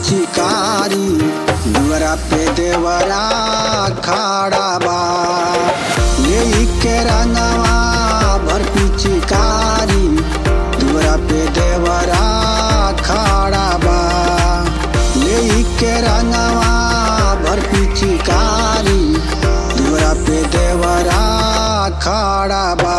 पिचकारी दुआरा पे देवरा खड़ा बा लेके रंगवा भर पिचकारी दुआरा पे देवरा खड़ा बा लेके रंगवा भर पिचकारी दुआरा पे देवरा खड़ा बा।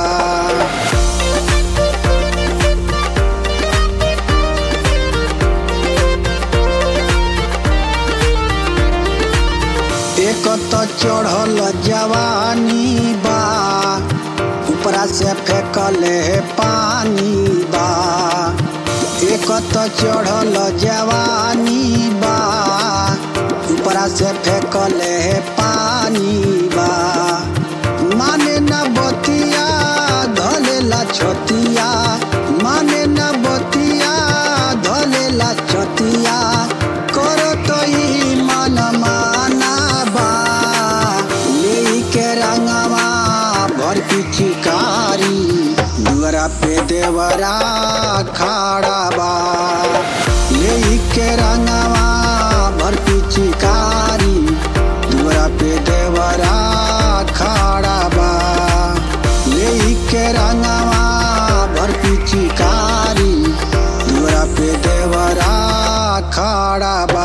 एक तो चढ़ल जवानी बा ऊपरा से फेंकले पानी बा। एक तो चढ़ल जवानी बा ऊपरा से फेंकले पानी बा। माने न बतिया धलेला छतिया माने न बतिया धलेला छतिया करो तो ही मन माना भर पिचकारी दुआरा पे देवरा खड़ा बा लेके रंगवा भर पिचकारी दुआरा पे देवरा खड़ा बा लेके रंगवा भर पिचकारी दुआरा पे देवरा खड़ा बा।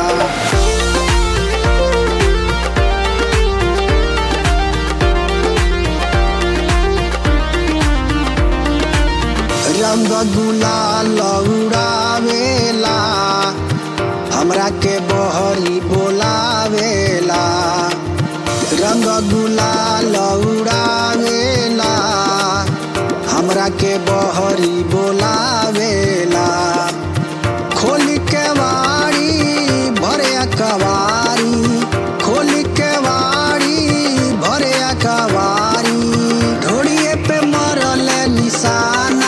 रंग गुलाल उड़ावेला हमरा के बहरी बोलावेला। रंग गुलाल उड़ावेला हमरा के बहरी बोलावेला। खोल के वाड़ी भरे कवारी खोल के वाड़ी भरे कवारी ढोड़िए पे मरल निशाना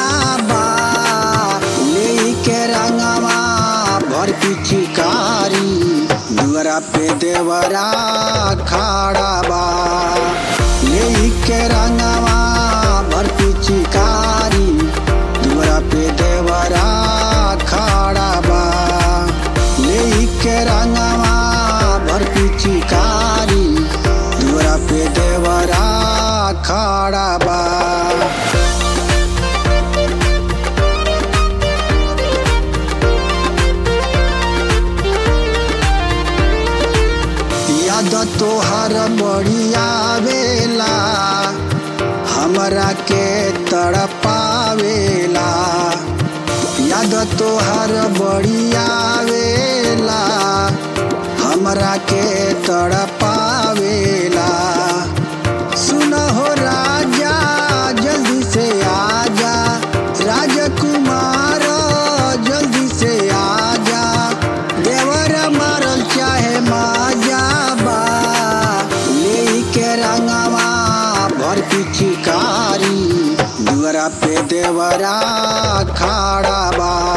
भर पिचकारी दुआरा पे देवरा खड़ा बा लेके रंगवा भर पिचकारी दुआरा पे देवरा खड़ा बा लेके रंगवा भर पिचकारी दुआरा पे देवरा खड़ा बा। याद तोहर बढ़िया वेला हमरा के तड़पावेला। याद तोहर बढ़िया वेला हमरा के तड़पावेला। सुन हो राजा जल्दी से आजा राजकुमार जल्दी से आजा देवर मारल चाहे माजा भर पिचकारी दुआरा पे देवरा खड़ा बा।